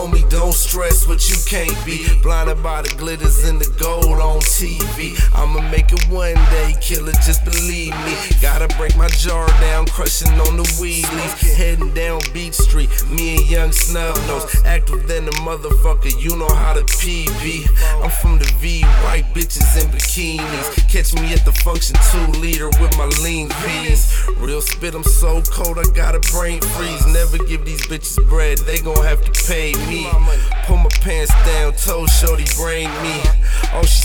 homie, don't stress what you can't be. Blinded by the glitters and the gold on TV. I'ma make it one day, killer, just believe me. Gotta break my jar down, crushing on the weed leaf. Heading down Beach Street, me and Young Snub Nose. Active than a motherfucker, you know how to PB. I'm from the V, white bitches in bikinis. Catch me at the function 2-liter with my lean peas. Real spit, I'm so cold, I got a brain freeze. Never give these bitches bread, they gon' have to pay me. Pull my pants down, told shorty brain me. Oh, she